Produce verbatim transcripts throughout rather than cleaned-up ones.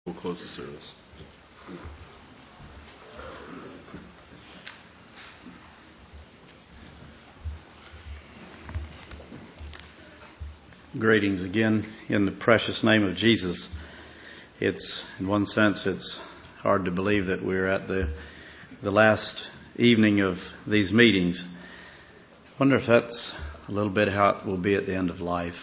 We'll close the service. Greetings again in the precious name of Jesus. It's, in one sense, it's hard to believe that we're at the the last evening of these meetings. I wonder if that's a little bit how it will be at the end of life.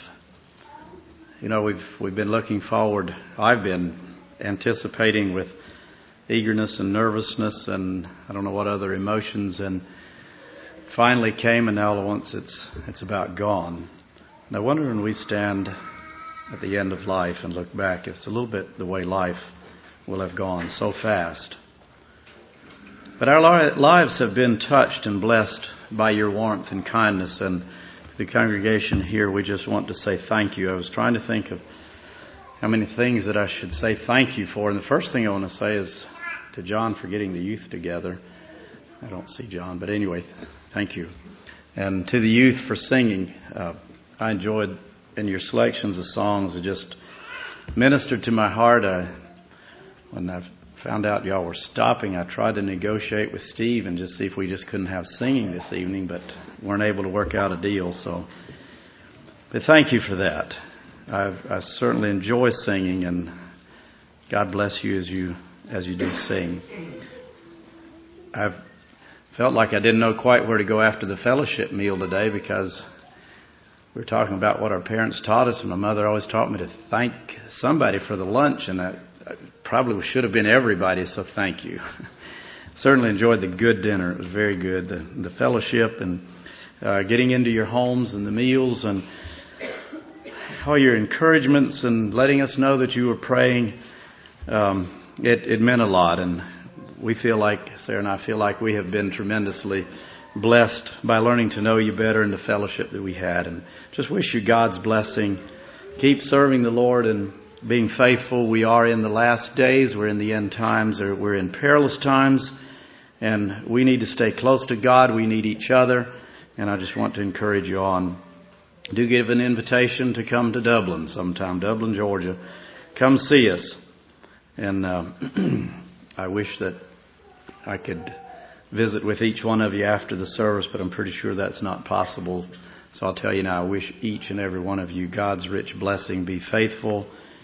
You know, we've we've been looking forward. I've been anticipating with eagerness and nervousness and I don't know what other emotions, and finally came, and now all at once it's it's about gone. And I wonder when we stand at the end of life and look back, it's a little bit the way life will have gone so fast. But our lives have been touched and blessed by your warmth and kindness, and the congregation here, we just want to say thank you. I was trying to think of how many things that I should say thank you for. And the first thing I want to say is to John for getting the youth together. I don't see John, but anyway, thank you. And to the youth for singing. Uh, I enjoyed in your selections of songs. It just ministered to my heart. I, when I found out y'all were stopping, I tried to negotiate with Steve and just see if we just couldn't have singing this evening, but weren't able to work out a deal. So, but thank you for that. I've, I certainly enjoy singing, and God bless you as you as you do sing. I've felt like I didn't know quite where to go after the fellowship meal today, because we were talking about what our parents taught us, and my mother always taught me to thank somebody for the lunch, and I, I probably should have been everybody, so thank you. Certainly enjoyed the good dinner. It was very good. The, the fellowship and uh, getting into your homes and the meals and all your encouragements and letting us know that you were praying. Um, it, it meant a lot, and we feel like, Sarah and I feel like we have been tremendously blessed by learning to know you better in the fellowship that we had. And just wish you God's blessing. Keep serving the Lord and being faithful. We are in the last days. We're in the end times. Or we're in perilous times. And we need to stay close to God. We need each other. And I just want to encourage you on. Do give an invitation to come to Dublin sometime. Dublin, Georgia. Come see us. And uh, I wish that I could visit with each one of you after the service, but I'm pretty sure that's not possible. So I'll tell you now, I wish each and every one of you God's rich blessing. Be faithful.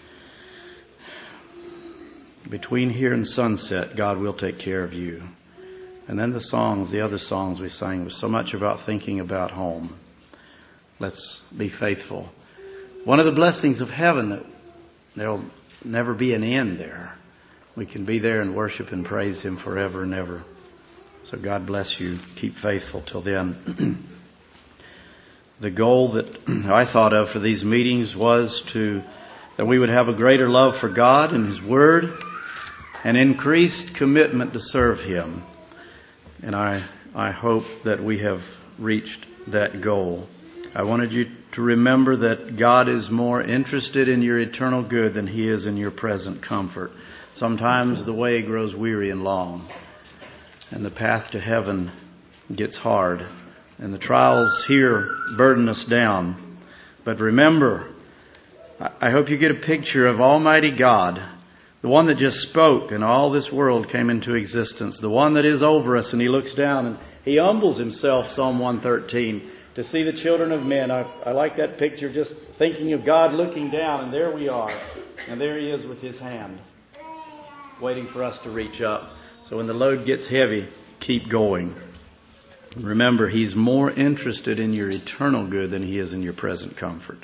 Between here and sunset, God will take care of you. And then the songs, the other songs we sang, was so much about thinking about home. Let's be faithful. One of the blessings of heaven, that there'll never be an end there. We can be there and worship and praise Him forever and ever. So God bless you. Keep faithful till then. The goal that I thought of for these meetings was to that we would have a greater love for God and His Word, an increased commitment to serve Him. And I I hope that we have reached that goal. I wanted you to remember that God is more interested in your eternal good than He is in your present comfort. Sometimes the way grows weary and long, and the path to heaven gets hard, and the trials here burden us down. But remember, I hope you get a picture of Almighty God, the one that just spoke and all this world came into existence, the one that is over us, and He looks down and He humbles Himself, Psalm one thirteen, to see the children of men. I, I like that picture, just thinking of God looking down, and there we are, and there He is with His hand, waiting for us to reach up. So when the load gets heavy, keep going. Remember, He's more interested in your eternal good than He is in your present comfort.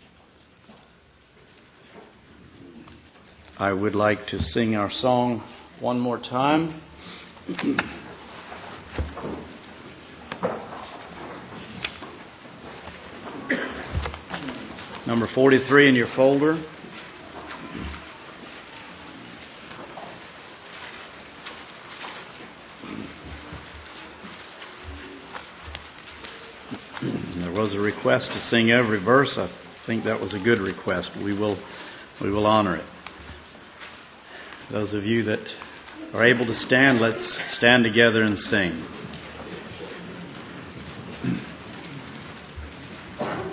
I would like to sing our song one more time. Number forty-three in your folder. There was a request to sing every verse. I think that was a good request. We will, we will honor it. Those of you that are able to stand, let's stand together and sing.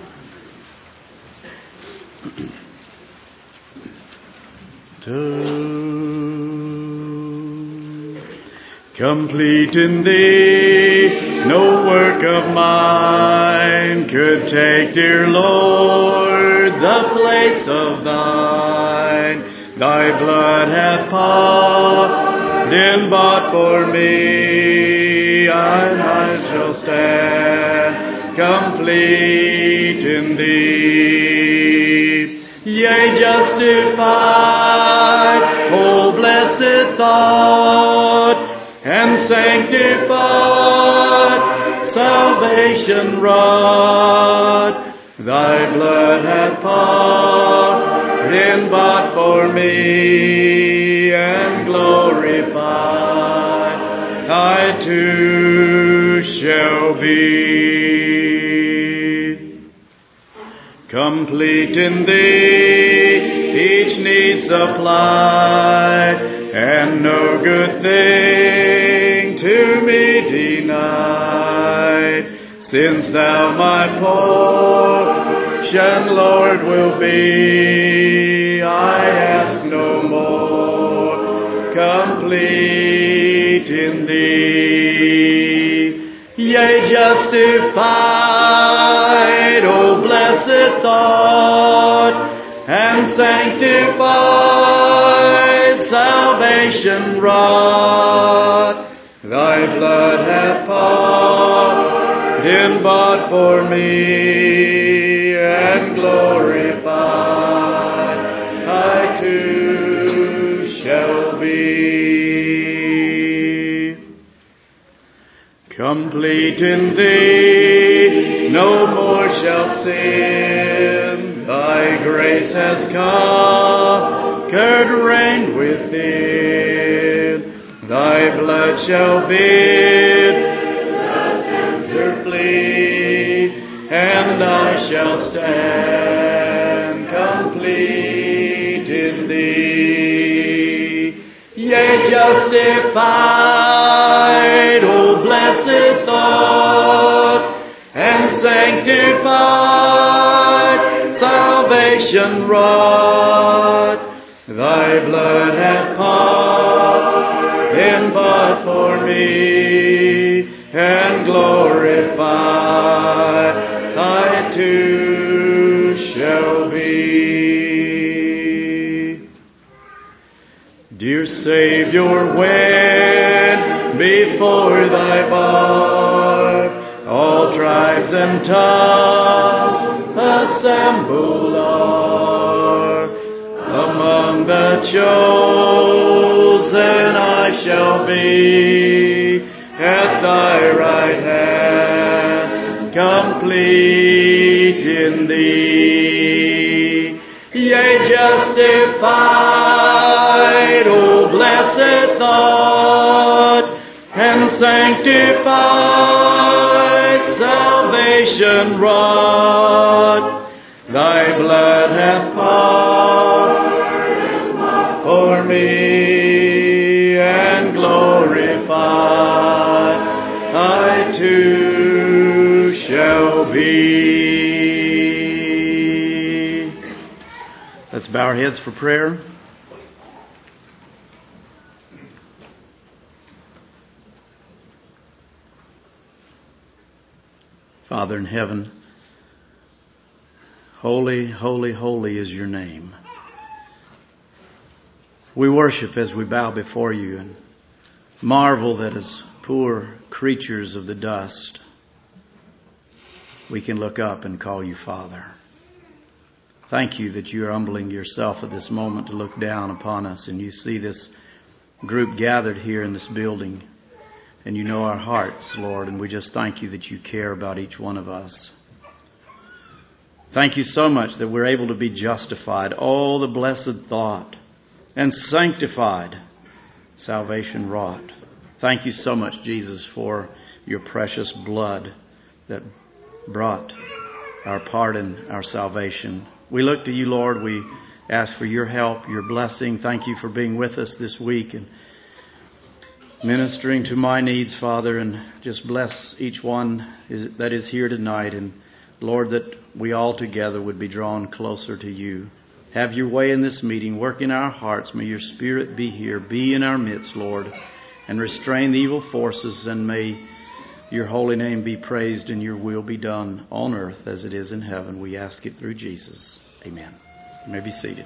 To Complete in Thee, no work of mine could take, dear Lord, the place of Thine. Thy blood hath pardon bought for me, and I shall stand complete in Thee. Yea, justified, oh blessed thought, and sanctified, salvation wrought. Thy blood hath pardon bought for me, and glorified I too shall be. Complete in Thee, each need supplied, and no good thing to me denied. Since Thou my portion, Lord, will be, I ask no more. Complete in Thee. Yea, justified, O blessed thought, and sanctified, salvation wrought. Thy blood hath pardon bought for me, and glorified I too shall be. Complete in Thee, no more shall sin. Thy grace has conquered, reigned within. Thy blood shall bid the sinner flee, and I shall stand complete in Thee. Yea, justified, O blessed thought, and sanctified, salvation wrought. Thy blood hath pardon bought for me, and glorified I too shall be. Dear Savior, when before Thy bar all tribes and tongues assembled are, among the chosen I shall be, at Thy right hand, complete in Thee. Yea, justified, O blessed thought, and sanctified, salvation wrought. Thy blood hath pardoned for me, and glorified I too shall be. Let's bow our heads for prayer. Father in heaven, holy, holy, holy is your name. We worship as we bow before you and marvel that as poor creatures of the dust, we can look up and call you Father. Thank you that you are humbling yourself at this moment to look down upon us, and you see this group gathered here in this building, and you know our hearts, Lord, and we just thank you that you care about each one of us. Thank you so much that we're able to be justified, all the blessed thought, and sanctified, salvation wrought. Thank you so much, Jesus, for your precious blood that brought our pardon, our salvation. We look to you, Lord. We ask for your help, your blessing. Thank you for being with us this week and ministering to my needs, Father, and just bless each one that is here tonight. And Lord, that we all together would be drawn closer to you. Have your way in this meeting. Work in our hearts. May your Spirit be here. Be in our midst, Lord. and restrain the evil forces, and may your holy name be praised and your will be done on earth as it is in heaven. We ask it through Jesus. Amen. You may be seated.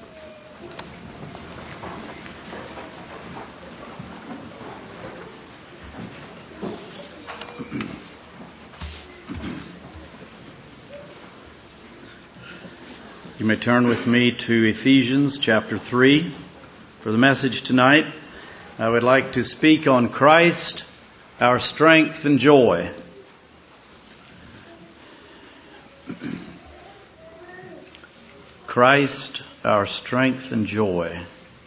You may turn with me to Ephesians chapter three for the message tonight. I would like to speak on Christ, our strength and joy. Christ, our strength and joy.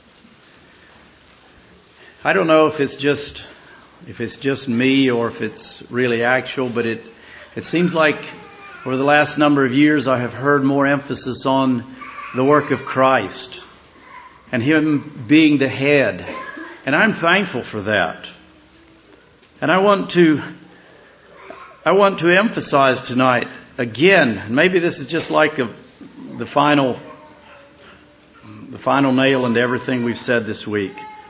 I don't know if it's just if it's just me or if it's really actual, but it it seems like over the last number of years I have heard more emphasis on the work of Christ and Him being the head. And I'm thankful for that. And I want to I want to emphasize tonight again, maybe this is just like a, the final the final nail into everything we've said this week.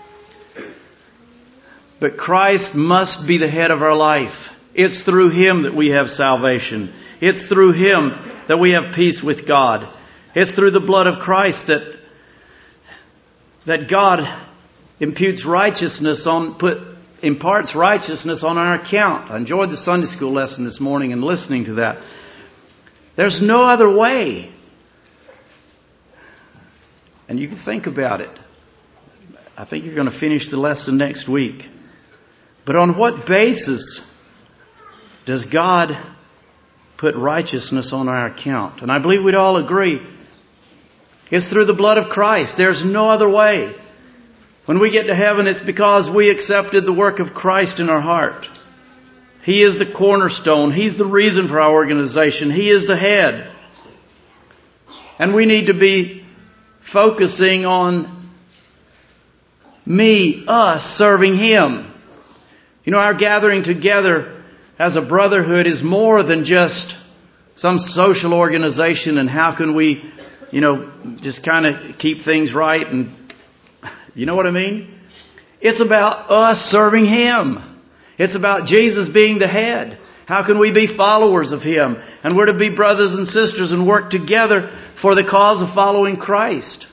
But Christ must be the head of our life. It's through Him that we have salvation. It's through Him that we have peace with God. It's through the blood of Christ that that God imputes righteousness on put imparts righteousness on our account. I enjoyed the Sunday school lesson this morning and listening to that. There's no other way. And you can think about it. I think you're going to finish the lesson next week. But on what basis does God put righteousness on our account? And I believe we'd all agree it's through the blood of Christ. There's no other way. When we get to heaven, it's because we accepted the work of Christ in our heart. He is the cornerstone. He's the reason for our organization. He is the head. And we need to be focusing on me, us, serving Him. You know, our gathering together as a brotherhood is more than just some social organization and how can we, you know, just kind of keep things right and you know what I mean? It's about us serving Him. It's about Jesus being the head. How can we be followers of Him? And we're to be brothers and sisters and work together for the cause of following Christ.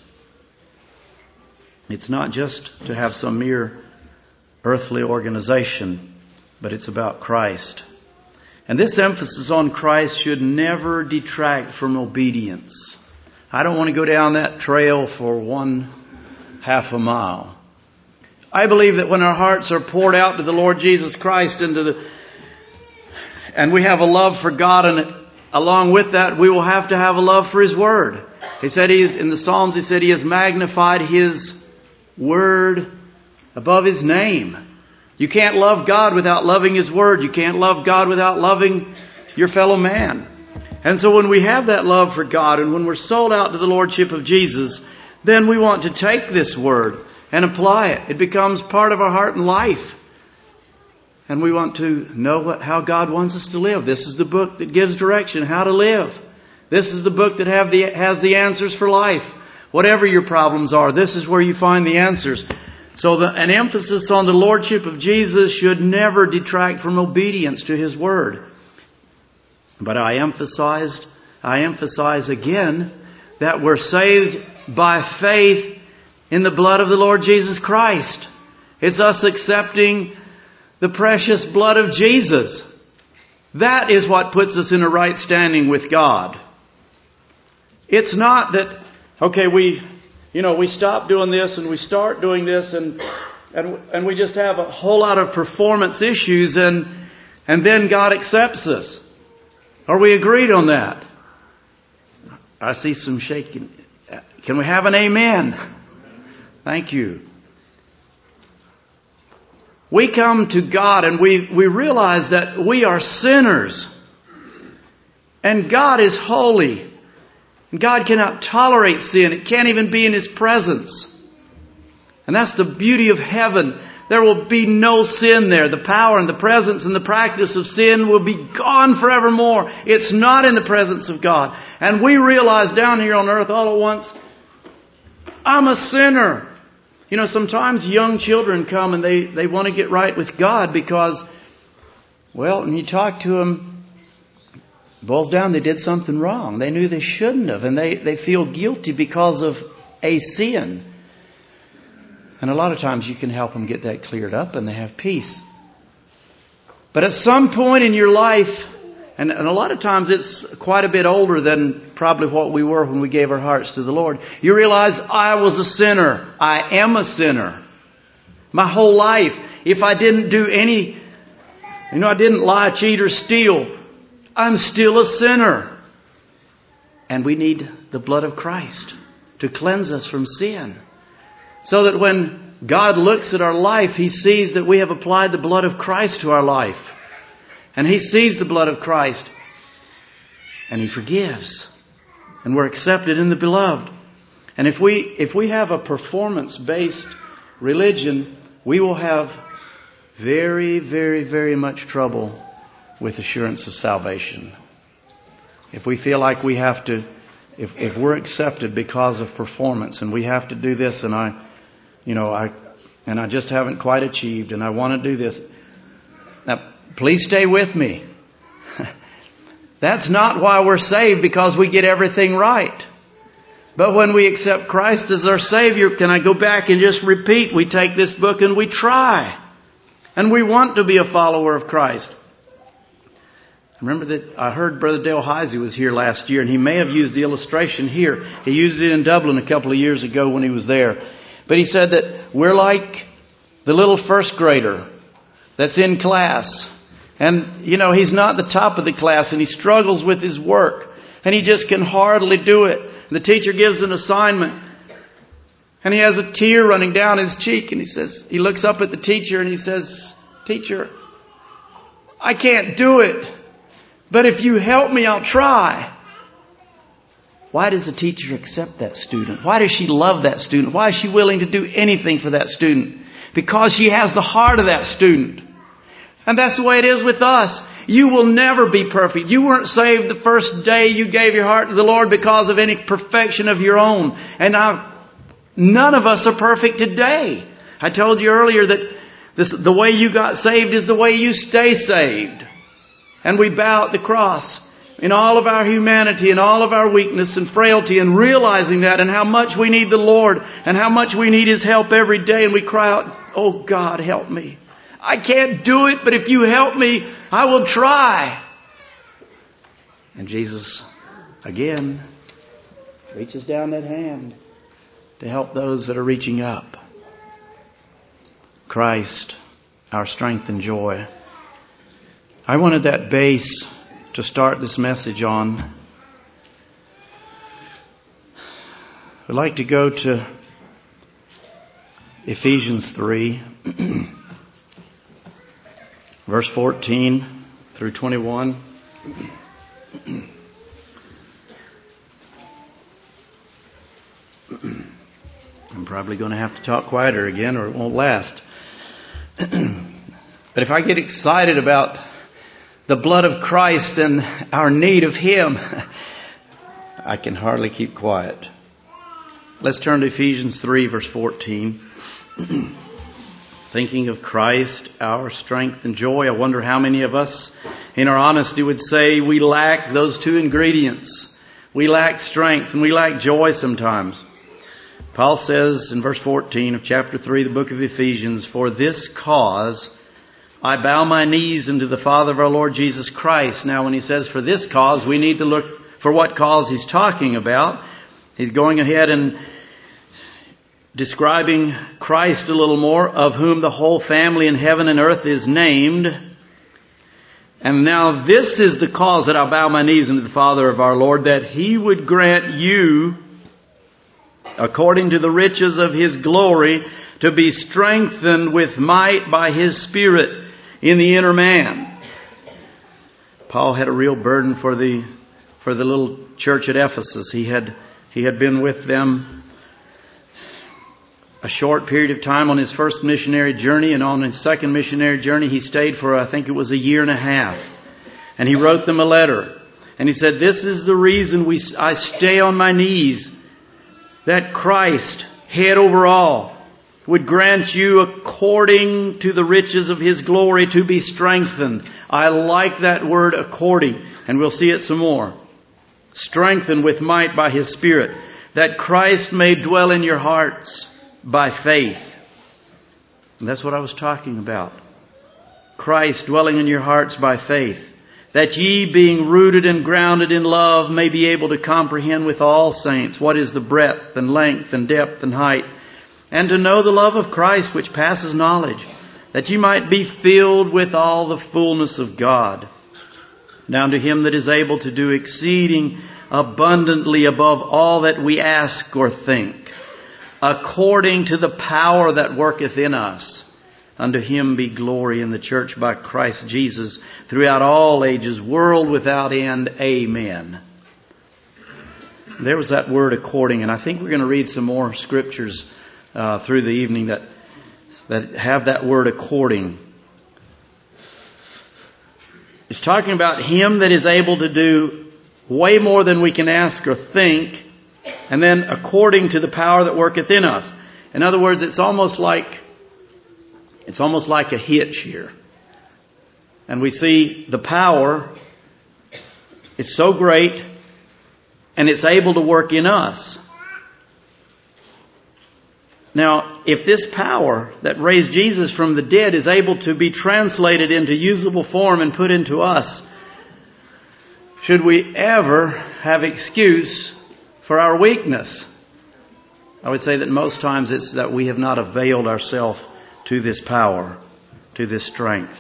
It's not just to have some mere earthly organization, but it's about Christ. And this emphasis on Christ should never detract from obedience. I don't want to go down that trail for one half a mile. I believe that when our hearts are poured out to the Lord Jesus Christ into the, and we have a love for God, and along with that we will have to have a love for His Word. He said He is, in the Psalms He said He has magnified His Word above His name. You can't love God without loving His Word. You can't love God without loving your fellow man. And so when we have that love for God and when we're sold out to the Lordship of Jesus, then we want to take this Word and apply it. It becomes part of our heart and life. And we want to know what, how God wants us to live. This is the book that gives direction, how to live. This is the book that have the, has the answers for life. Whatever your problems are, this is where you find the answers. So the, an emphasis on the Lordship of Jesus should never detract from obedience to His Word. But I emphasized, I emphasize again that we're saved by faith in the blood of the Lord Jesus Christ. It's us accepting the precious blood of Jesus. That is what puts us in a right standing with God. It's not that, okay, we, you know, we stop doing this and we start doing this and and and we just have a whole lot of performance issues and and then God accepts us. Are we agreed on that? I see some shaking. Can we have an amen? Thank you. We come to God and we, we realize that we are sinners. And God is holy. And God cannot tolerate sin. It can't even be in His presence. And that's the beauty of heaven. There will be no sin there. The power and the presence and the practice of sin will be gone forevermore. It's not in the presence of God. And we realize down here on earth all at once, I'm a sinner. You know, sometimes young children come and they, they want to get right with God because, well, when you talk to them, it boils down, they did something wrong. They knew they shouldn't have, and they, they feel guilty because of a sin. And a lot of times you can help them get that cleared up and they have peace. But at some point in your life, and, and a lot of times it's quite a bit older than probably what we were when we gave our hearts to the Lord, you realize I was a sinner. I am a sinner. My whole life, if I didn't do any, you know, I didn't lie, cheat, or steal, I'm still a sinner. And we need the blood of Christ to cleanse us from sin. So that when God looks at our life, He sees that we have applied the blood of Christ to our life. And He sees the blood of Christ. And He forgives. And we're accepted in the beloved. And if we if we have a performance-based religion, we will have very, very, very much trouble with assurance of salvation. If we feel like we have to, if, if we're accepted because of performance and we have to do this and I, you know, I, and I just haven't quite achieved and I want to do this. Now, please stay with me. That's not why we're saved, because we get everything right. But when we accept Christ as our Savior, can I go back and just repeat? We take this book and we try. And we want to be a follower of Christ. I remember that I heard Brother Dale Heisey was here last year, and he may have used the illustration here. He used it in Dublin a couple of years ago when he was there. But he said that we're like the little first grader that's in class. And, you know, he's not the top of the class and he struggles with his work. And he just can hardly do it. And the teacher gives an assignment. And he has a tear running down his cheek. And he says, he looks up at the teacher and he says, "Teacher, I can't do it. But if you help me, I'll try." Why does the teacher accept that student? Why does she love that student? Why is she willing to do anything for that student? Because she has the heart of that student. And that's the way it is with us. You will never be perfect. You weren't saved the first day you gave your heart to the Lord because of any perfection of your own. And I, none of us are perfect today. I told you earlier that this, the way you got saved is the way you stay saved. And we bow at the cross in all of our humanity and all of our weakness and frailty, and realizing that and how much we need the Lord and how much we need His help every day. And we cry out, "Oh God, help me. I can't do it, but if you help me, I will try." And Jesus, again, reaches down that hand to help those that are reaching up. Christ, our strength and joy. I wanted that base to start this message on. I'd like to go to Ephesians three, verse fourteen through twenty-one. I'm probably going to have to talk quieter again or it won't last. But if I get excited about the blood of Christ and our need of Him, I can hardly keep quiet. Let's turn to Ephesians three, verse fourteen. Thinking of Christ, our strength and joy. I wonder how many of us, in our honesty, would say we lack those two ingredients. We lack strength and we lack joy sometimes. Paul says in verse fourteen of chapter three, the book of Ephesians, "For this cause I bow my knees unto the Father of our Lord Jesus Christ." Now, when he says for this cause, we need to look for what cause he's talking about. He's going ahead and describing Christ a little more, "of whom the whole family in heaven and earth is named. And now this is the cause that I bow my knees unto the Father of our Lord, that He would grant you, according to the riches of His glory, to be strengthened with might by His Spirit in the inner man." Paul had a real burden for the for the little church at Ephesus. He had he had been with them a short period of time on his first missionary journey, and on his second missionary journey he stayed for, I think it was a year and a half. And he wrote them a letter. And he said, "This is the reason we I stay on my knees, that Christ, head over all, would grant you according to the riches of His glory to be strengthened. I like that word according, and we'll see it some more. Strengthened with might by His Spirit, that Christ may dwell in your hearts by faith. And that's what I was talking about. Christ dwelling in your hearts by faith, that ye being rooted and grounded in love may be able to comprehend with all saints what is the breadth and length and depth and height, and to know the love of Christ which passes knowledge, that ye might be filled with all the fullness of God. Now to Him that is able to do exceeding abundantly above all that we ask or think, according to the power that worketh in us, unto Him be glory in the church by Christ Jesus throughout all ages, world without end. Amen. There was that word according, and I think we're going to read some more scriptures uh, through the evening that that have that word according. It's talking about Him that is able to do way more than we can ask or think, and then according to the power that worketh in us. In other words, it's almost like It's almost like a hitch here. And we see the power is so great, and it's able to work in us. Now, if this power that raised Jesus from the dead is able to be translated into usable form and put into us, should we ever have excuse for our weakness? I would say that most times it's that we have not availed ourselves to this power, to this strength.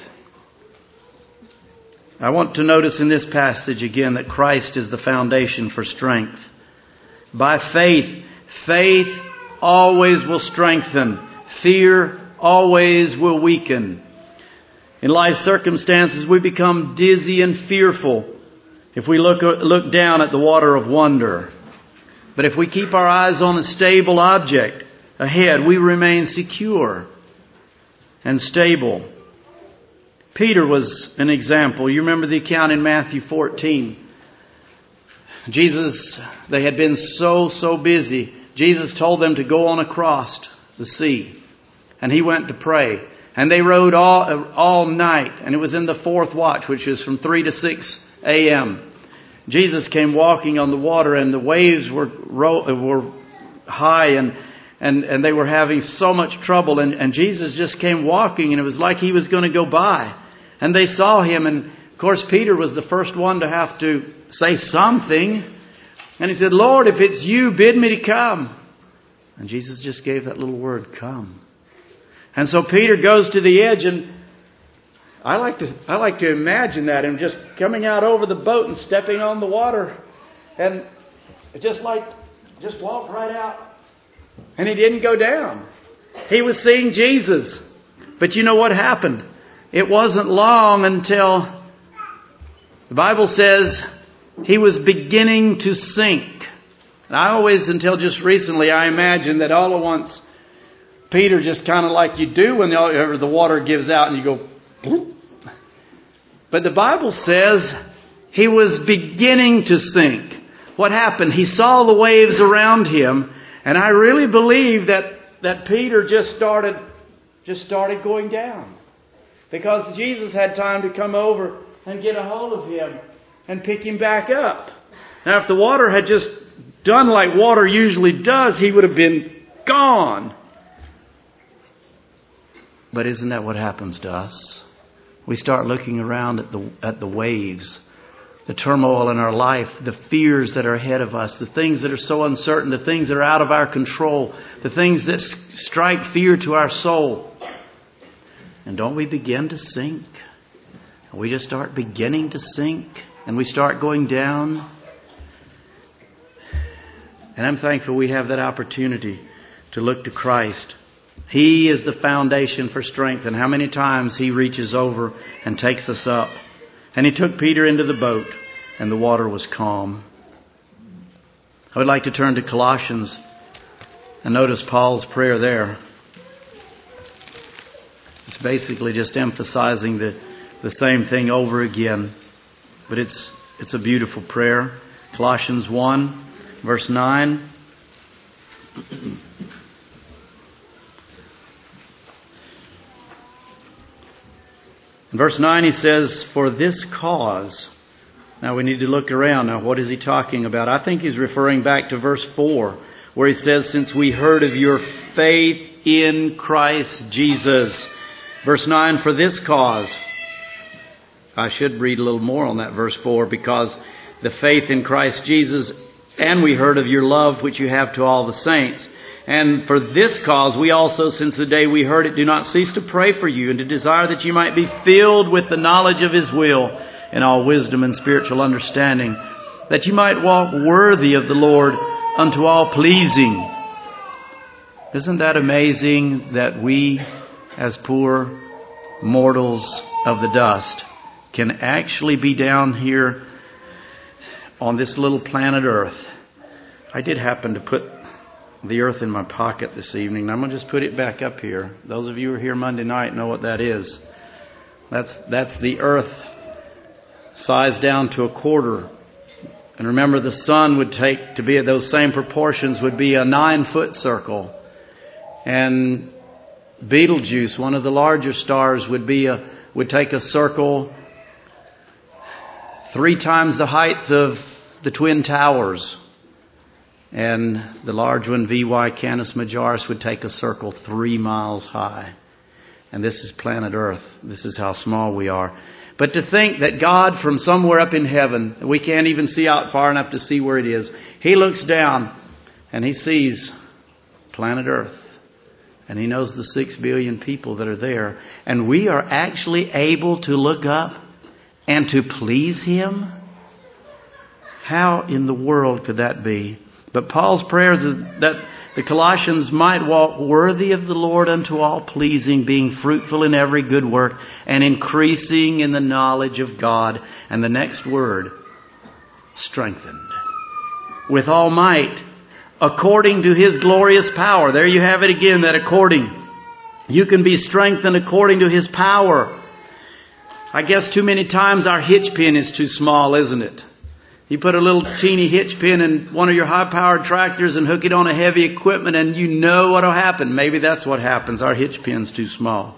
I want to notice in this passage again that Christ is the foundation for strength. By faith, faith always will strengthen. Fear always will weaken. In life circumstances, we become dizzy and fearful if we look, look down at the water of wonder. But if we keep our eyes on a stable object ahead, we remain secure and stable. Peter was an example. You remember the account in Matthew fourteen. Jesus, they had been so, so busy. Jesus told them to go on across the sea. And He went to pray. And they rowed all, all night. And it was in the fourth watch, which is from three to six a.m. Jesus came walking on the water, and the waves were, were high, and And, and they were having so much trouble. And, and Jesus just came walking, and it was like He was going to go by. And they saw Him. And of course, Peter was the first one to have to say something. And he said, Lord, if it's You, bid me to come. And Jesus just gave that little word, come. And so Peter goes to the edge, and I like to, I like to imagine that, him just coming out over the boat and stepping on the water. And just like, just walked right out. And he didn't go down. He was seeing Jesus. But you know what happened? It wasn't long until the Bible says he was beginning to sink. And I always, until just recently, I imagined that all at once Peter just kind of like you do when the, the water gives out and you go, bloop. But the Bible says he was beginning to sink. What happened? He saw the waves around him. And I really believe that, that Peter just started, just started going down. Because Jesus had time to come over and get a hold of him and pick him back up. Now, if the water had just done like water usually does, he would have been gone. But isn't that what happens to us? We start looking around at the, at the waves, the turmoil in our life, the fears that are ahead of us, the things that are so uncertain, the things that are out of our control, the things that strike fear to our soul. And don't we begin to sink? We just start beginning to sink, and we start going down. And I'm thankful we have that opportunity to look to Christ. He is the foundation for strength. And how many times He reaches over and takes us up. And He took Peter into the boat, and the water was calm. I would like to turn to Colossians and notice Paul's prayer there. It's basically just emphasizing the, the same thing over again. But it's it's a beautiful prayer. Colossians one, verse nine. In verse nine he says, for this cause. Now we need to look around. Now what is he talking about? I think he's referring back to verse four, where he says, since we heard of your faith in Christ Jesus. Verse nine, for this cause. I should read a little more on that verse four, because the faith in Christ Jesus, and we heard of your love which you have to all the saints. And for this cause we also, since the day we heard it, do not cease to pray for you and to desire that you might be filled with the knowledge of His will in all wisdom and spiritual understanding, that you might walk worthy of the Lord unto all pleasing. Isn't that amazing that we, as poor mortals of the dust, can actually be down here on this little planet Earth? I did happen to put the earth in my pocket this evening. I'm going to just put it back up here. Those of you who are here Monday night know what that is. That's that's the earth sized down to a quarter. And remember, the sun would take, to be at those same proportions, would be a nine-foot circle. And Betelgeuse, one of the larger stars, would be a would take a circle three times the height of the Twin Towers. And the large one, V Y Canis Majoris, would take a circle three miles high. And this is planet Earth. This is how small we are. But to think that God, from somewhere up in heaven, we can't even see out far enough to see where it is, He looks down and He sees planet Earth. And He knows the six billion people that are there. And we are actually able to look up and to please Him? How in the world could that be? But Paul's prayer is that the Colossians might walk worthy of the Lord unto all pleasing, being fruitful in every good work and increasing in the knowledge of God. And the next word, strengthened. With all might, according to His glorious power. There you have it again, that according. You can be strengthened according to His power. I guess too many times our hitch pin is too small, isn't it? You put a little teeny hitch pin in one of your high-powered tractors and hook it on a heavy equipment and you know what will happen. Maybe that's what happens. Our hitch pin's too small.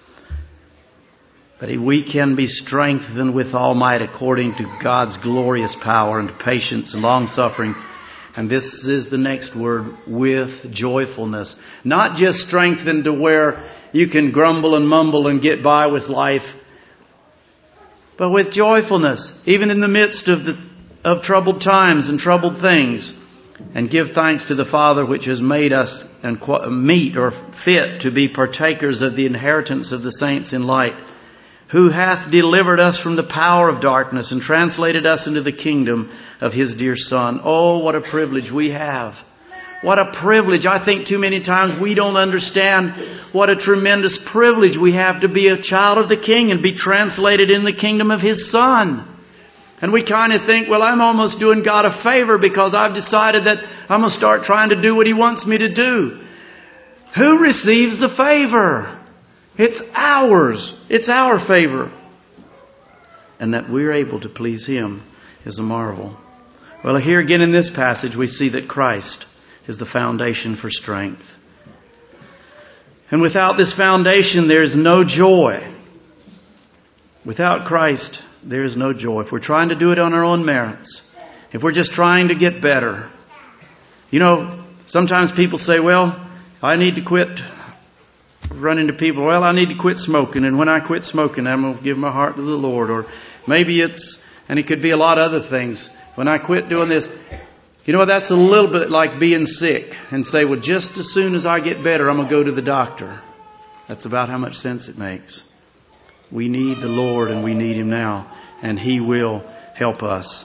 But we can be strengthened with all might according to God's glorious power and patience and long-suffering. And this is the next word, with joyfulness. Not just strengthened to where you can grumble and mumble and get by with life, but with joyfulness, even in the midst of the of troubled times and troubled things, and give thanks to the Father which has made us and meet or fit to be partakers of the inheritance of the saints in light, who hath delivered us from the power of darkness and translated us into the kingdom of His dear Son. Oh, what a privilege we have. What a privilege. I think too many times we don't understand what a tremendous privilege we have to be a child of the King and be translated in the kingdom of His Son. And we kind of think, well, I'm almost doing God a favor because I've decided that I'm going to start trying to do what He wants me to do. Who receives the favor? It's ours. It's our favor. And that we're able to please Him is a marvel. Well, here again in this passage we see that Christ is the foundation for strength. And without this foundation there is no joy. Without Christ there is no joy. If we're trying to do it on our own merits, if we're just trying to get better. You know, sometimes people say, well, I need to quit. Run into people, well, I need to quit smoking. And when I quit smoking, I'm going to give my heart to the Lord. Or maybe it's, and it could be a lot of other things. When I quit doing this, you know, that's a little bit like being sick and say, well, just as soon as I get better, I'm going to go to the doctor. That's about how much sense it makes. We need the Lord and we need Him now. And He will help us.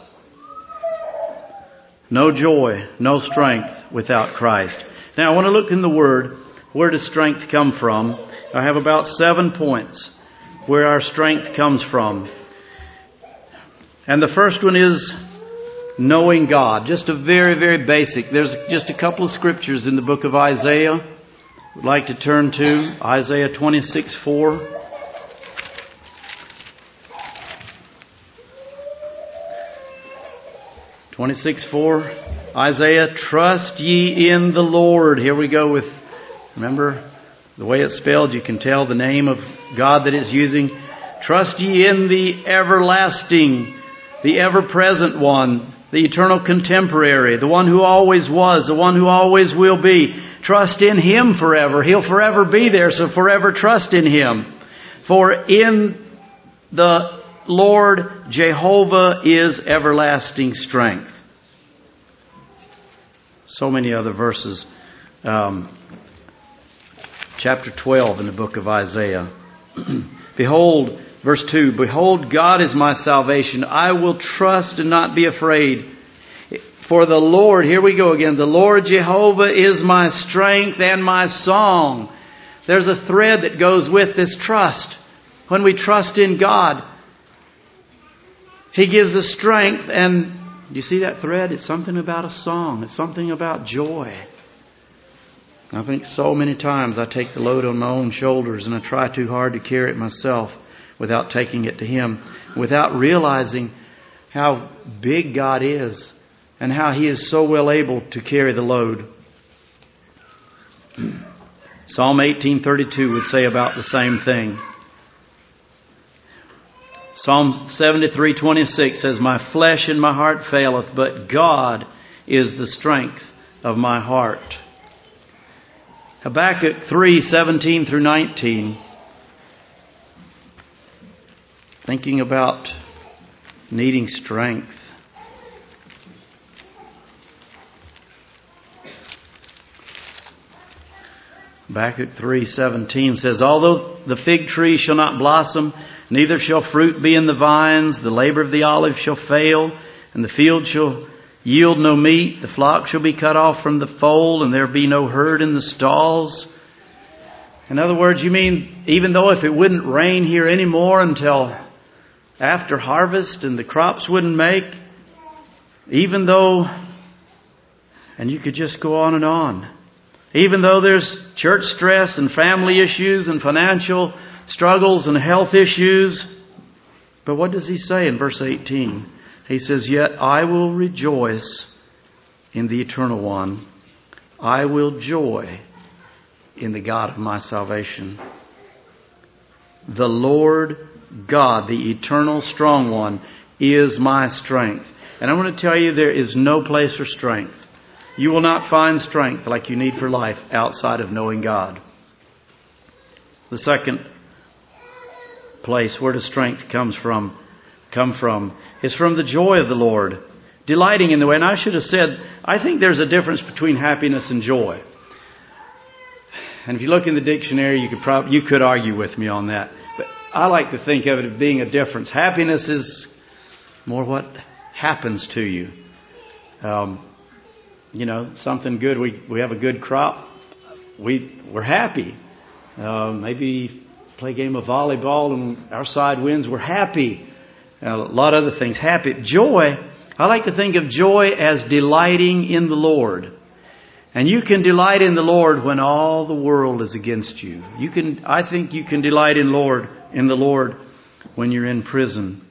No joy, no strength without Christ. Now I want to look in the Word. Where does strength come from? I have about seven points where our strength comes from. And the first one is knowing God. Just a very, very basic. There's just a couple of scriptures in the book of Isaiah I'd like to turn to. Isaiah twenty-six four. twenty-six four. Isaiah, trust ye in the Lord. Here we go with, remember, the way it's spelled, you can tell the name of God that it's using. Trust ye in the everlasting, the ever-present one, the eternal contemporary, the one who always was, the one who always will be. Trust in Him forever. He'll forever be there, so forever trust in Him. For in the Lord Jehovah is everlasting strength. So many other verses. Um, chapter twelve in the book of Isaiah. Behold, verse two, Behold, God is my salvation. I will trust and not be afraid. For the Lord, here we go again, the Lord Jehovah is my strength and my song. There's a thread that goes with this trust. When we trust in God, He gives us strength. And you see that thread? It's something about a song. It's something about joy. I think so many times I take the load on my own shoulders and I try too hard to carry it myself without taking it to Him, without realizing how big God is and how He is so well able to carry the load. Psalm eighteen thirty-two would say about the same thing. Psalm seventy-three twenty-six says, My flesh and my heart faileth, but God is the strength of my heart. Habakkuk three seventeen through nineteen. Thinking about needing strength. Habakkuk three seventeen says, Although the fig tree shall not blossom, neither shall fruit be in the vines, the labor of the olive shall fail, and the field shall yield no meat, the flock shall be cut off from the fold, and there be no herd in the stalls. In other words, you mean even though if it wouldn't rain here anymore until after harvest and the crops wouldn't make, even though, and you could just go on and on, even though there's church stress and family issues and financial struggles and health issues, but what does He say in verse eighteen? He says, Yet I will rejoice in the Eternal One. I will joy in the God of my salvation. The Lord God, the eternal strong one, is my strength. And I want to tell you, there is no place for strength. You will not find strength like you need for life outside of knowing God. The second place, where does strength comes from? Come from is from the joy of the Lord, delighting in the way. And I should have said, I think there's a difference between happiness and joy. And if you look in the dictionary, you could probably you could argue with me on that. But I like to think of it as being a difference. Happiness is more what happens to you. Um, you know, something good. We we have a good crop. We we're happy. Uh, maybe play a game of volleyball and our side wins. We're happy. A lot of other things. Happy. Joy. I like to think of joy as delighting in the Lord. And you can delight in the Lord when all the world is against you. You can. I think you can delight in Lord in the Lord when you're in prison.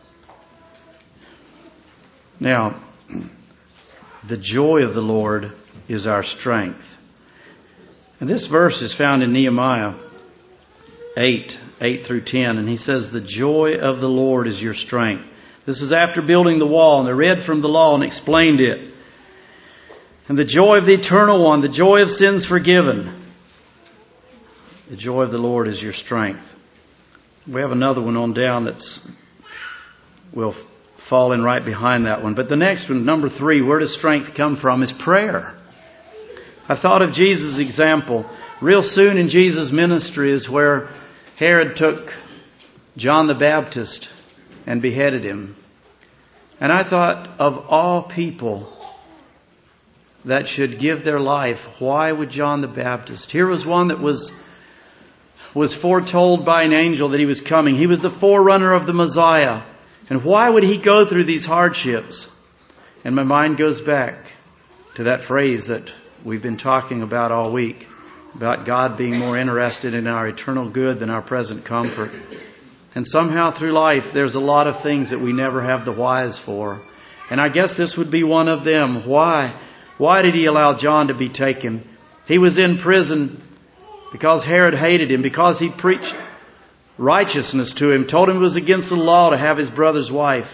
Now, the joy of the Lord is our strength. And this verse is found in Nehemiah eight, eight through ten. And he says, the joy of the Lord is your strength. This is after building the wall. And they read from the law and explained it. And the joy of the Eternal One, the joy of sins forgiven. The joy of the Lord is your strength. We have another one on down that's will fall in right behind that one. But the next one, number three, where does strength come from, is prayer. I thought of Jesus' example. Real soon in Jesus' ministry is where Herod took John the Baptist and beheaded him. And I thought, of all people that should give their life, why would John the Baptist? Here was one that was was foretold by an angel that he was coming. He was the forerunner of the Messiah. And why would he go through these hardships? And my mind goes back to that phrase that we've been talking about all week, about God being more interested in our eternal good than our present comfort. And somehow through life, there's a lot of things that we never have the whys for. And I guess this would be one of them. Why? Why did he allow John to be taken? He was in prison because Herod hated him, because he preached righteousness to him, told him it was against the law to have his brother's wife.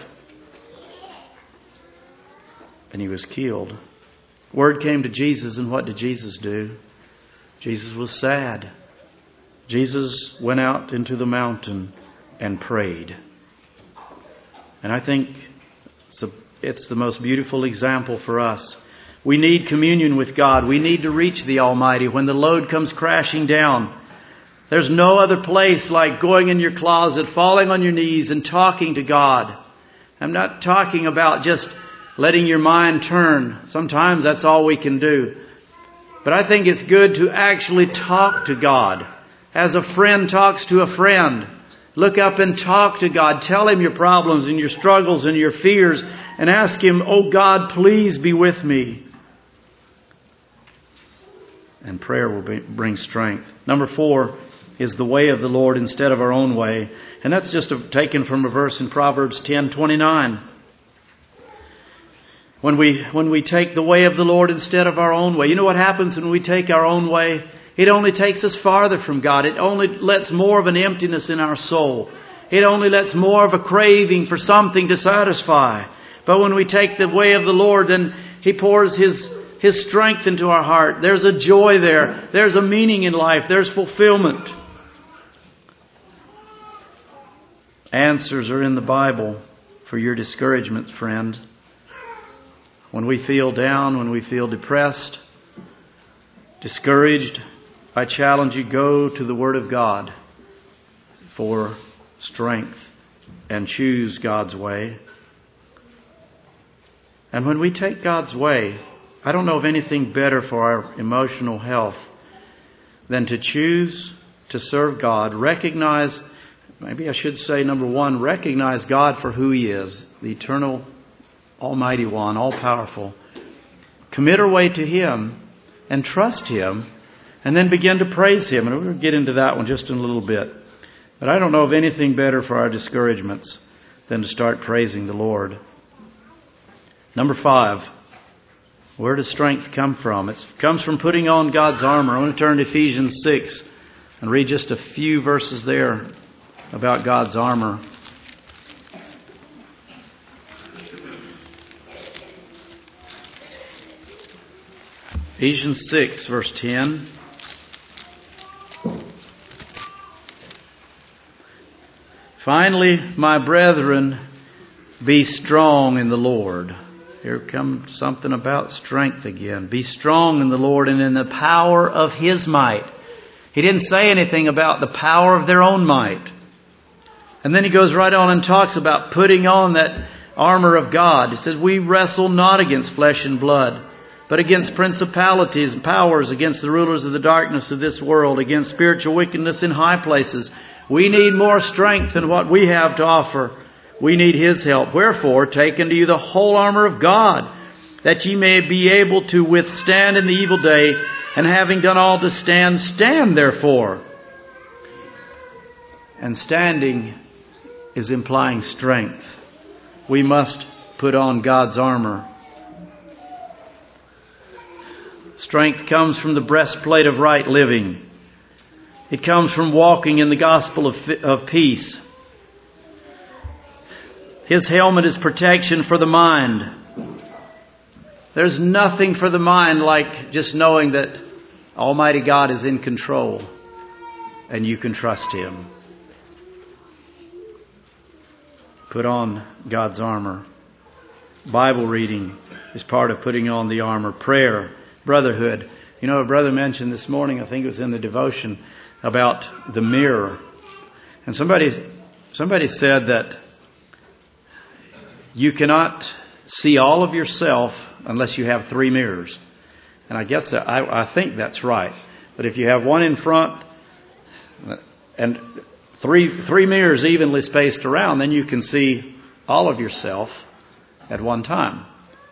And he was killed. Word came to Jesus, and what did Jesus do? Jesus was sad. Jesus went out into the mountain and prayed. And I think it's, a, it's the most beautiful example for us. We need communion with God. We need to reach the Almighty when the load comes crashing down. There's no other place like going in your closet, falling on your knees and talking to God. I'm not talking about just letting your mind turn. Sometimes that's all we can do. But I think it's good to actually talk to God. As a friend talks to a friend. Look up and talk to God. Tell Him your problems and your struggles and your fears. And ask Him, "Oh God, please be with me." And prayer will be, bring strength. Number four is the way of the Lord instead of our own way. And that's just a, taken from a verse in Proverbs ten twenty-nine. When we, when we take the way of the Lord instead of our own way. You know what happens when we take our own way? It only takes us farther from God. It only lets more of an emptiness in our soul. It only lets more of a craving for something to satisfy. But when we take the way of the Lord, then He pours His, His strength into our heart. There's a joy there. There's a meaning in life. There's fulfillment. Answers are in the Bible for your discouragement, friend. When we feel down, when we feel depressed, discouraged, I challenge you, go to the Word of God for strength and choose God's way. And when we take God's way, I don't know of anything better for our emotional health than to choose to serve God. Recognize, maybe I should say, number one, recognize God for who He is, the eternal Almighty One, all-powerful. Commit our way to Him and trust Him, and then begin to praise Him. And we'll get into that one just in a little bit. But I don't know of anything better for our discouragements than to start praising the Lord. Number five, where does strength come from? It comes from putting on God's armor. I want to turn to Ephesians six and read just a few verses there about God's armor. Ephesians six, verse ten. Finally, my brethren, be strong in the Lord. Here comes something about strength again. Be strong in the Lord and in the power of His might. He didn't say anything about the power of their own might. And then he goes right on and talks about putting on that armor of God. He says, we wrestle not against flesh and blood, but against principalities and powers, against the rulers of the darkness of this world, against spiritual wickedness in high places. We need more strength than what we have to offer. We need His help. Wherefore, take unto you the whole armor of God, that ye may be able to withstand in the evil day, and having done all to stand, stand therefore. And standing is implying strength. We must put on God's armor. Strength comes from the breastplate of right living. It comes from walking in the gospel of, of peace. His helmet is protection for the mind. There's nothing for the mind like just knowing that Almighty God is in control and you can trust Him. Put on God's armor. Bible reading is part of putting on the armor. Prayer, brotherhood. You know, a brother mentioned this morning, I think it was in the devotion, about the mirror. And somebody somebody said that you cannot see all of yourself unless you have three mirrors. And I guess I, I think that's right. But if you have one in front and three three mirrors evenly spaced around, then you can see all of yourself at one time.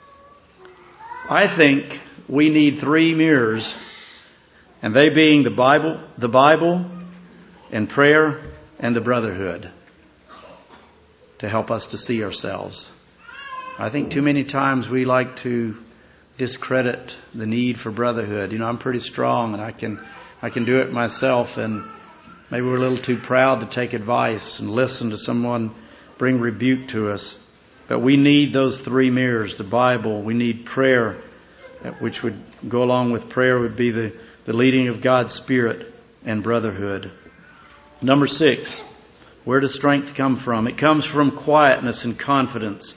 I think we need three mirrors, and they being the Bible, the Bible, and prayer, and the brotherhood, to help us to see ourselves. I think too many times we like to discredit the need for brotherhood. You know, I'm pretty strong, and I can I can do it myself, and Maybe we're a little too proud to take advice and listen to someone bring rebuke to us. But we need those three mirrors, the Bible. We need prayer, which would go along with prayer would be the, the leading of God's Spirit and brotherhood. Number six, where does strength come from? It comes from quietness and confidence.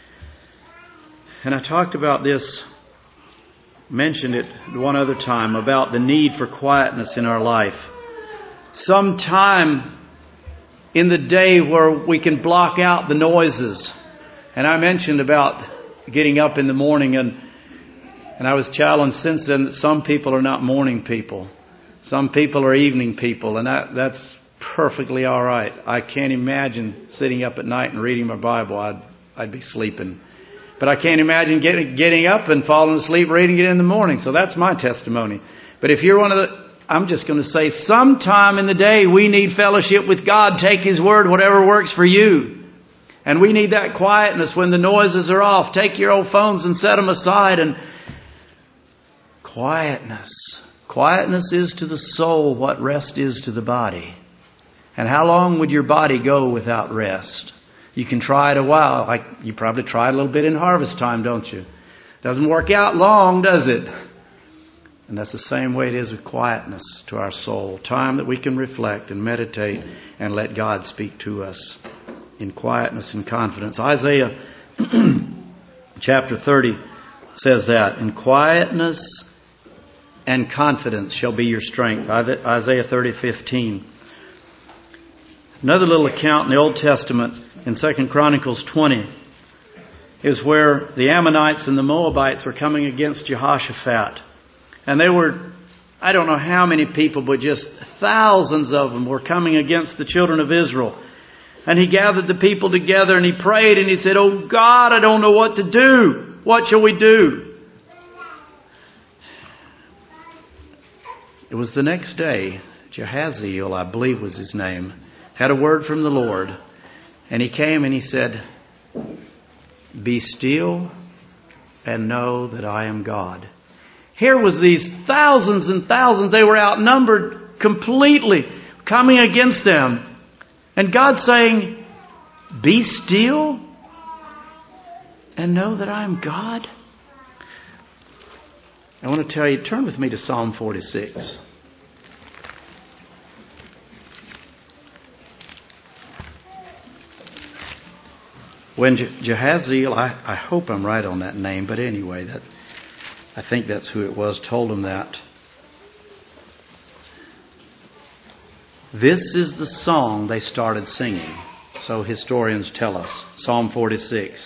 And I talked about this, mentioned it one other time, about the need for quietness in our life. Some time in the day where we can block out the noises. And I mentioned about getting up in the morning, and and I was challenged since then that some people are not morning people. Some people are evening people, and that, that's perfectly all right. I can't imagine sitting up at night and reading my Bible. I'd, I'd be sleeping. But I can't imagine getting, getting up and falling asleep reading it in the morning. So that's my testimony. But if you're one of the... I'm just going to say sometime in the day we need fellowship with God. Take His Word, whatever works for you. And we need that quietness when the noises are off. Take your old phones and set them aside. And quietness. Quietness is to the soul what rest is to the body. And how long would your body go without rest? You can try it a while. Like you probably try a little bit in harvest time, don't you? Doesn't work out long, does it? And that's the same way it is with quietness to our soul. Time that we can reflect and meditate and let God speak to us in quietness and confidence. Isaiah chapter thirty says that. In quietness and confidence shall be your strength. Isaiah thirty fifteen. Another little account in the Old Testament in Second Chronicles twenty is where the Ammonites and the Moabites were coming against Jehoshaphat. And they were, I don't know how many people, but just thousands of them were coming against the children of Israel. And he gathered the people together and he prayed and he said, "Oh God, I don't know what to do. What shall we do?" It was the next day, Jehaziel, I believe was his name, had a word from the Lord. And he came and he said, "Be still and know that I am God." Here was these thousands and thousands. They were outnumbered completely, coming against them. And God saying, "Be still and know that I am God." I want to tell you, turn with me to Psalm forty-six. When Jehaziel, I, I hope I'm right on that name, but anyway, that I think that's who it was, told him that. This is the song they started singing. So historians tell us. Psalm forty-six.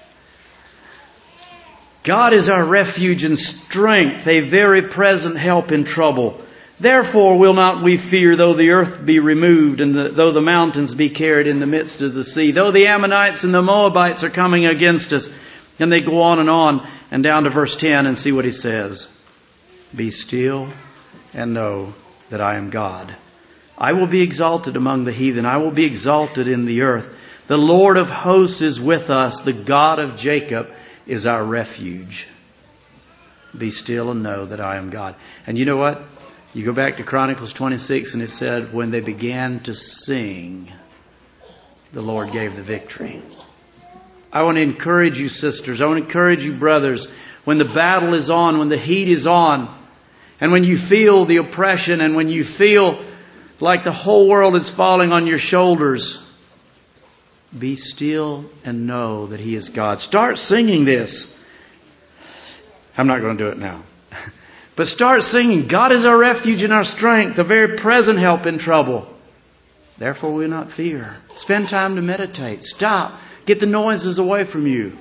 God is our refuge and strength, a very present help in trouble. Therefore will not we fear, though the earth be removed, and the, though the mountains be carried in the midst of the sea. Though the Ammonites and the Moabites are coming against us. And they go on and on and down to verse ten and see what he says. Be still and know that I am God. I will be exalted among the heathen. I will be exalted in the earth. The Lord of hosts is with us. The God of Jacob is our refuge. Be still and know that I am God. And you know what? You go back to Chronicles twenty-six and it said, when they began to sing, the Lord gave the victory. I want to encourage you, sisters. I want to encourage you, brothers. When the battle is on, when the heat is on, and when you feel the oppression, and when you feel like the whole world is falling on your shoulders, be still and know that He is God. Start singing this. I'm not going to do it now. But start singing, God is our refuge and our strength, a very present help in trouble. Therefore we will not fear. Spend time to meditate. Stop. Get the noises away from you.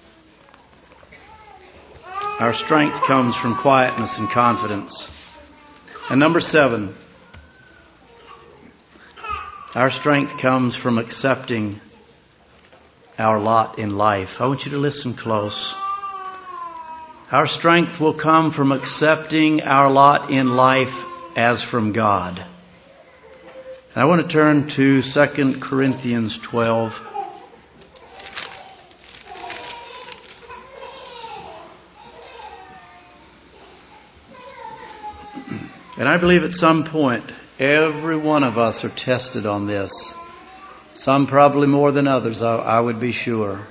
Our strength comes from quietness and confidence. And number seven, our strength comes from accepting our lot in life. I want you to listen close. Our strength will come from accepting our lot in life as from God. And I want to turn to Second Corinthians twelve. And I believe at some point Every one of us are tested on this. Some probably more than others, I, I would be sure.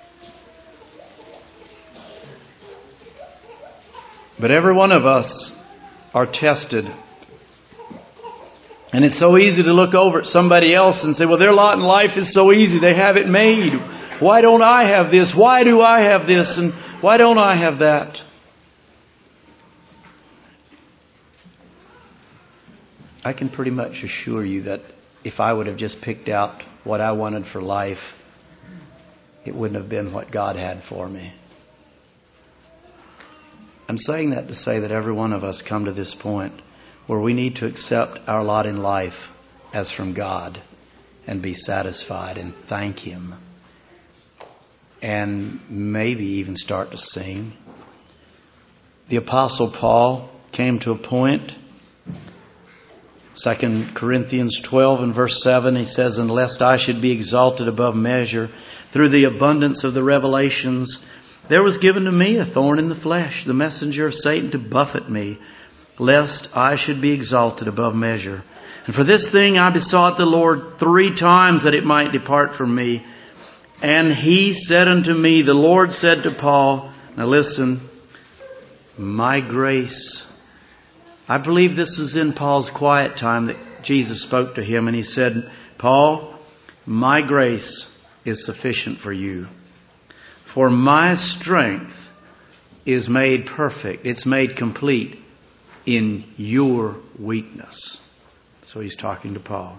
But every one of us are tested. And it's so easy to look over at somebody else and say, well, their lot in life is so easy. They have it made. Why don't I have this? Why do I have this? And why don't I have that? I can pretty much assure you that if I would have just picked out what I wanted for life, it wouldn't have been what God had for me. I'm saying that to say that every one of us come to this point where we need to accept our lot in life as from God and be satisfied and thank Him. And maybe even start to sing. The Apostle Paul came to a point, Second Corinthians twelve and verse seven, he says, "And lest I should be exalted above measure through the abundance of the revelations, there was given to me a thorn in the flesh, the messenger of Satan to buffet me, lest I should be exalted above measure. And for this thing I besought the Lord three times that it might depart from me. And He said unto me," the Lord said to Paul, now listen, "My grace." I believe this is in Paul's quiet time that Jesus spoke to him and He said, "Paul, my grace is sufficient for you. For my strength is made perfect. It's made complete in your weakness." So He's talking to Paul.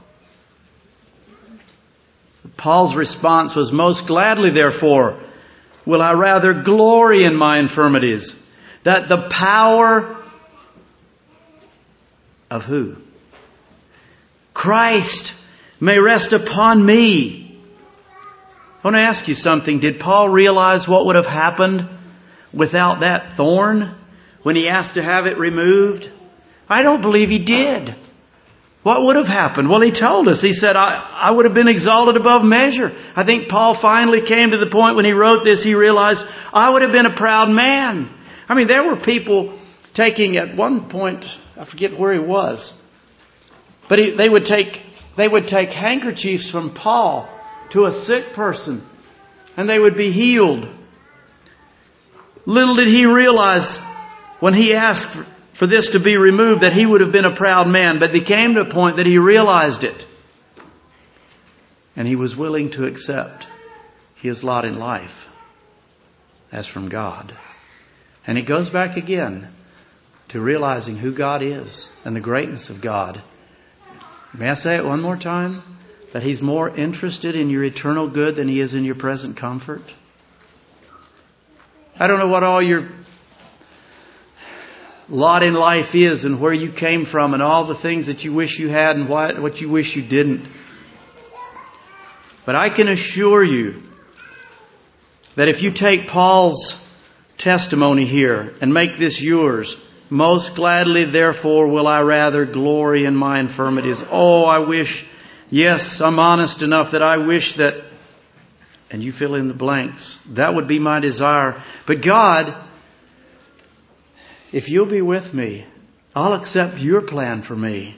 Paul's response was, "Most gladly, therefore, will I rather glory in my infirmities, that the power of who? Christ may rest upon me." I want to ask you something. Did Paul realize what would have happened without that thorn when he asked to have it removed? I don't believe he did. What would have happened? Well, he told us. He said, I, I would have been exalted above measure. I think Paul finally came to the point when he wrote this, he realized, I would have been a proud man. I mean, there were people taking, at one point, I forget where he was, but he, they would take they would take handkerchiefs from Paul to a sick person, and they would be healed. Little did he realize when he asked for, for this to be removed that he would have been a proud man, but he came to a point that he realized it. And he was willing to accept his lot in life as from God. And it goes back again to realizing who God is and the greatness of God. May I say it one more time? That He's more interested in your eternal good than He is in your present comfort. I don't know what all your lot in life is and where you came from and all the things that you wish you had and what, what you wish you didn't. But I can assure you that if you take Paul's testimony here and make this yours, "Most gladly, therefore, will I rather glory in my infirmities." Oh, I wish, yes, I'm honest enough that I wish that, and you fill in the blanks, that would be my desire. But God, if you'll be with me, I'll accept your plan for me.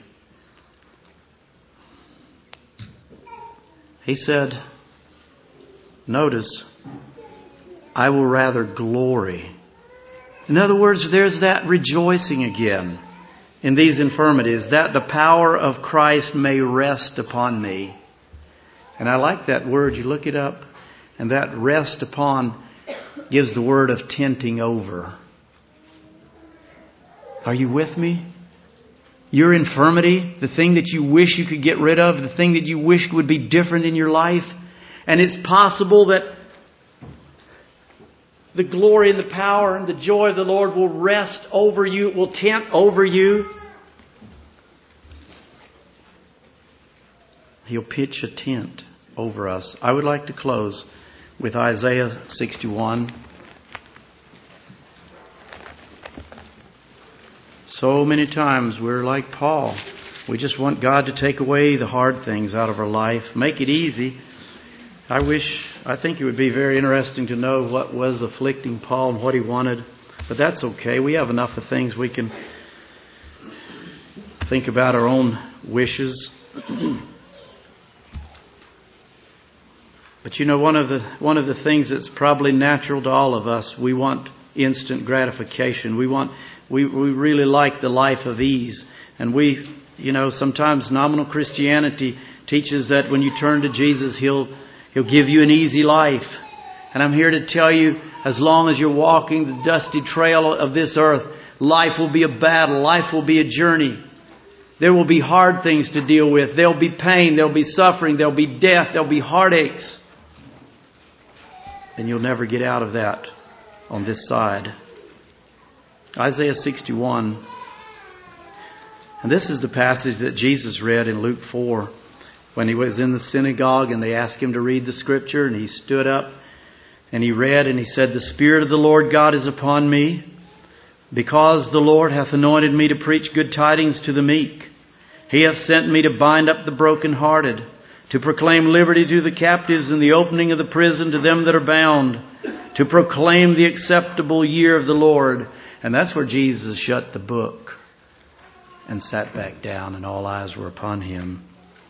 He said, notice, "I will rather glory." In other words, there's that rejoicing again in these infirmities, that the power of Christ may rest upon me. And I like that word. You look it up. And that rest upon gives the word of tenting over. Are you with me? Your infirmity, the thing that you wish you could get rid of, the thing that you wish would be different in your life. And it's possible that the glory and the power and the joy of the Lord will rest over you. It will tent over you. He'll pitch a tent over us. I would like to close with Isaiah sixty-one. So many times we're like Paul. We just want God to take away the hard things out of our life. Make it easy. I wish, I think it would be very interesting to know what was afflicting Paul and what he wanted. But that's okay. We have enough of things we can think about our own wishes. But you know, one of the one of the things that's probably natural to all of us, we want instant gratification. We want we, we really like the life of ease. And we, you know, sometimes nominal Christianity teaches that when you turn to Jesus, He'll He'll give you an easy life. And I'm here to tell you, as long as you're walking the dusty trail of this earth, life will be a battle. Life will be a journey. There will be hard things to deal with. There'll be pain. There'll be suffering. There'll be death. There'll be heartaches. And you'll never get out of that on this side. Isaiah sixty-one. And this is the passage that Jesus read in Luke four. When He was in the synagogue and they asked Him to read the Scripture. And He stood up and He read and He said, "The Spirit of the Lord God is upon me, because the Lord hath anointed me to preach good tidings to the meek. He hath sent me to bind up the brokenhearted, to proclaim liberty to the captives and the opening of the prison to them that are bound, to proclaim the acceptable year of the Lord." And that's where Jesus shut the book and sat back down, and all eyes were upon Him.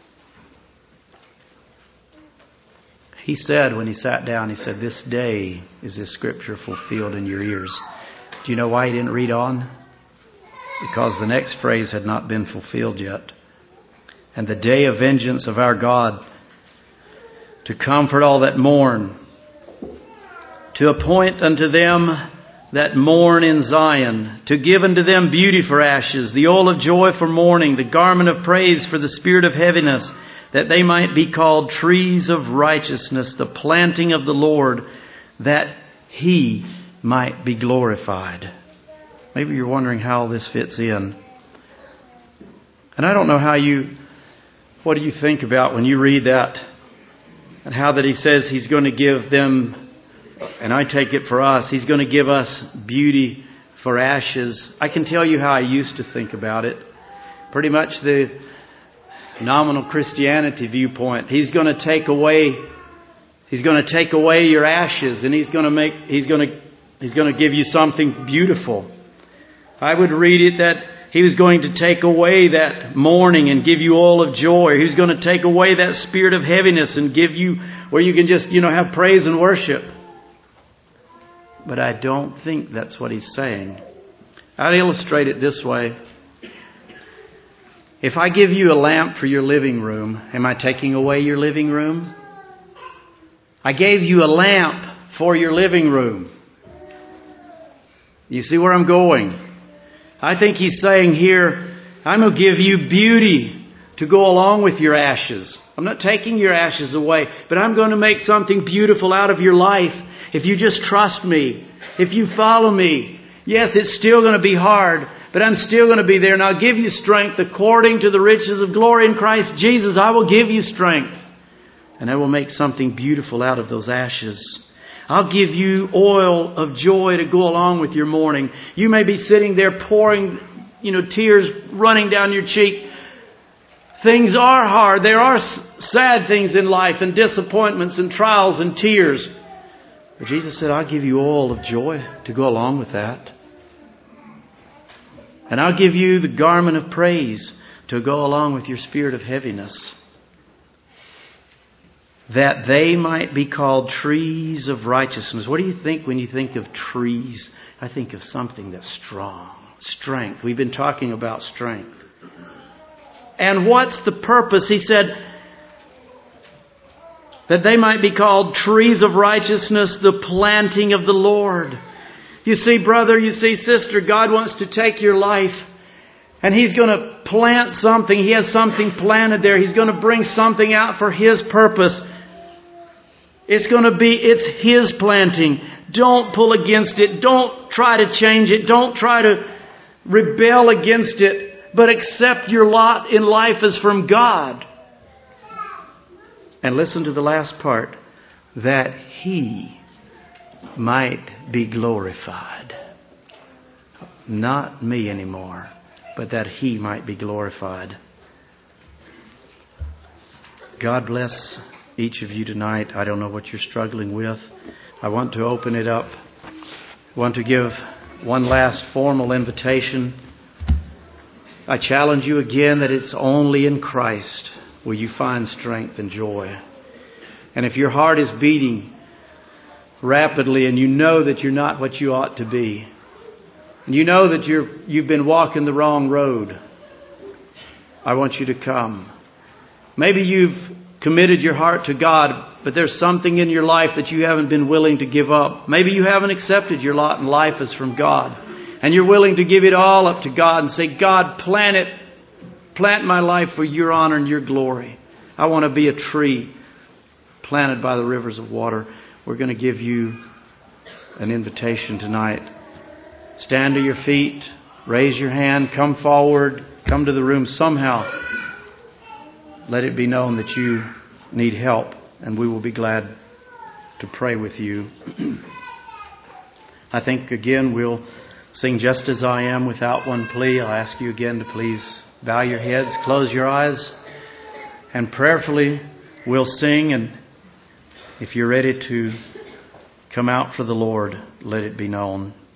He said, when He sat down, He said, "This day is this Scripture fulfilled in your ears." Do you know why He didn't read on? Because the next phrase had not been fulfilled yet. "And the day of vengeance of our God, to comfort all that mourn, to appoint unto them that mourn in Zion, to give unto them beauty for ashes, the oil of joy for mourning, the garment of praise for the spirit of heaviness, that they might be called trees of righteousness, the planting of the Lord, that He might be glorified." Maybe you're wondering how this fits in. And I don't know how you, what do you think about when you read that? And how that He says He's going to give them, and I take it for us, He's going to give us beauty for ashes. I can tell you how I used to think about it. Pretty much the nominal Christianity viewpoint. He's going to take away, He's going to take away your ashes, and He's going to make, He's going to, He's going to give you something beautiful. I would read it that He was going to take away that mourning and give you oil of joy. He was going to take away that spirit of heaviness and give you where you can just, you know, have praise and worship. But I don't think that's what He's saying. I'd illustrate it this way. If I give you a lamp for your living room, am I taking away your living room? I gave you a lamp for your living room. You see where I'm going? I think He's saying here, I'm going to give you beauty to go along with your ashes. I'm not taking your ashes away, but I'm going to make something beautiful out of your life. If you just trust me, if you follow me, yes, it's still going to be hard, but I'm still going to be there, and I'll give you strength according to the riches of glory in Christ Jesus. I will give you strength, and I will make something beautiful out of those ashes. I'll give you oil of joy to go along with your mourning. You may be sitting there pouring, you know, tears running down your cheek. Things are hard. There are sad things in life, and disappointments and trials and tears. But Jesus said, I'll give you oil of joy to go along with that. And I'll give you the garment of praise to go along with your spirit of heaviness, that they might be called trees of righteousness. What do you think when you think of trees? I think of something that's strong. Strength. We've been talking about strength. And what's the purpose? He said, that they might be called trees of righteousness, the planting of the Lord. You see, brother, you see, sister, God wants to take your life, and He's going to plant something. He has something planted there. He's going to bring something out for His purpose. It's going to be, it's His planting. Don't pull against it. Don't try to change it. Don't try to rebel against it. But accept your lot in life as from God. And listen to the last part. That He might be glorified. Not me anymore, but that He might be glorified. God bless each of you tonight. I don't know what you're struggling with. I want to open it up. I want to give one last formal invitation. I challenge you again that it's only in Christ will you find strength and joy. And if your heart is beating rapidly and you know that you're not what you ought to be, and you know that you're, you've been walking the wrong road, I want you to come. Maybe you've committed your heart to God, but there's something in your life that you haven't been willing to give up. Maybe you haven't accepted your lot in life as from God, and you're willing to give it all up to God and say, God, plant it. Plant my life for your honor and your glory. I want to be a tree planted by the rivers of water. We're going to give you an invitation tonight. Stand to your feet. Raise your hand. Come forward. Come to the room somehow. Let it be known that you need help, and we will be glad to pray with you. I think, again, we'll sing Just As I Am without one plea. I'll ask you again to please bow your heads, close your eyes, and prayerfully we'll sing. And if you're ready to come out for the Lord, let it be known.